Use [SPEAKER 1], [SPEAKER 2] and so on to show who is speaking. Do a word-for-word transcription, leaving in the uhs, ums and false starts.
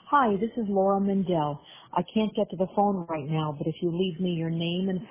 [SPEAKER 1] Hi, this is Laura Mendel. I can't get to the phone right now, but if you leave me your name and